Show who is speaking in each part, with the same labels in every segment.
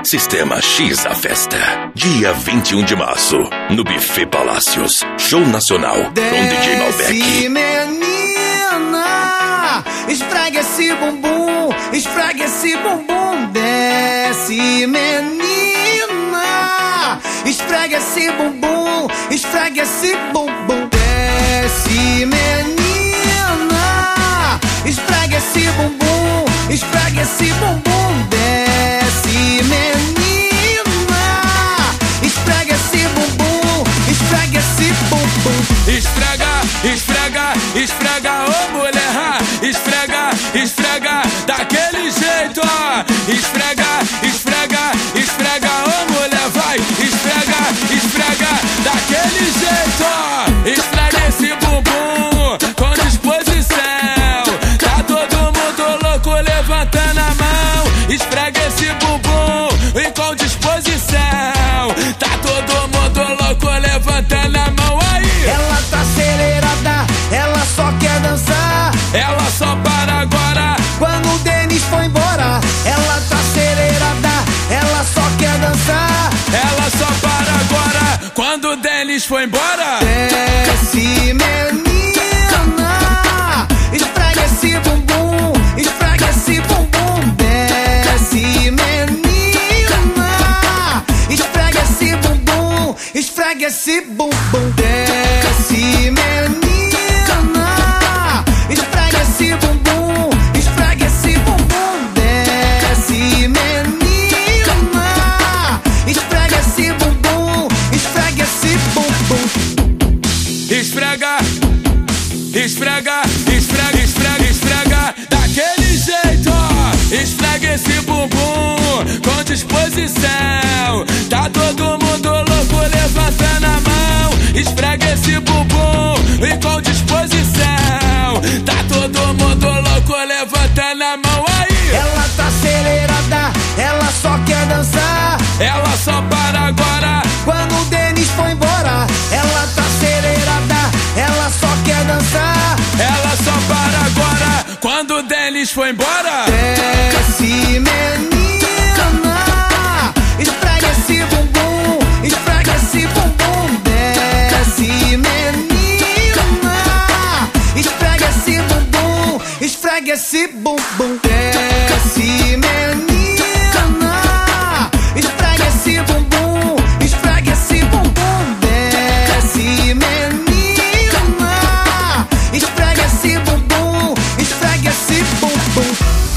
Speaker 1: Sistema X a festa. Dia 21 de março, no Buffet Palácios. Show nacional com DJ Malbec.
Speaker 2: Desce, menina, esfrega esse bumbum, esfrega esse bumbum. Desce, menina, esfrega esse bumbum, esfrega esse bumbum. Desce, menina, esfrega esse bumbum, esfrega esse bumbum. Desce, menina, esfrega esse bumbum, esfrega esse bumbum.
Speaker 3: Esfrega, esfrega, esfrega, ô mulher, esfrega, esfrega, daquele jeito, ó. Esfrega, esfrega, esfrega, ô mulher, vai. Esfrega, esfrega, daquele jeito, ó. Esfrega esse bumbum com disposição. Tá todo mundo louco levantando a mão. Esfrega esse bumbum e com disposição. Tá todo mundo louco levantando a mão aí.
Speaker 2: Ela tá acelerada, ela só quer dançar.
Speaker 3: Ela só para agora
Speaker 2: Quando o Denis foi embora. Ela tá acelerada, ela só quer dançar.
Speaker 3: ela só para agora quando o Denis foi embora.
Speaker 2: Desce, menina, esfrega esse bumbum, esfrega esse bumbum. Desce, menina, esfrega esse bumbum, esfrega esse bumbum. Desce, menina, esfrega esse bumbum, esfrega esse bumbum. Desce, menina, esfrega esse bumbum, esfrega esse bumbum.
Speaker 3: Esfrega, esfrega, esfrega, esfrega, esfrega, daquele jeito, ó. Esfrega esse bumbum com disposição. Tá todo mundo louco levantando a mão. Esfrega esse bumbum e com disposição. Tá todo mundo louco levantando a mão aí.
Speaker 2: Ela tá acelerada, ela só quer dançar.
Speaker 3: Ela só para agora
Speaker 2: Quando o Denis foi embora. Ela tá acelerada, ela só quer dançar.
Speaker 3: ela só para agora quando o Denis foi embora.
Speaker 2: Desce, menina, esfrega esse bumbum, esfrega esse bumbum. Desce, menina, esfrega esse bumbum, esfrega esse bumbum. Desce, menina, esfrega esse bumbum, esfrega esse bumbum. Desce, menina, esfrega esse bumbum, esfrega esse bumbum.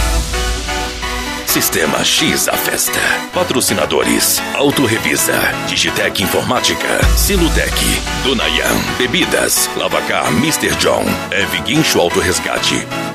Speaker 1: Sistema X a festa. Patrocinadores: Autorevisa, Digitec Informática, Silutec, Donayan, Bebidas, Lavacar Mr. John, Eve Guincho Auto Resgate.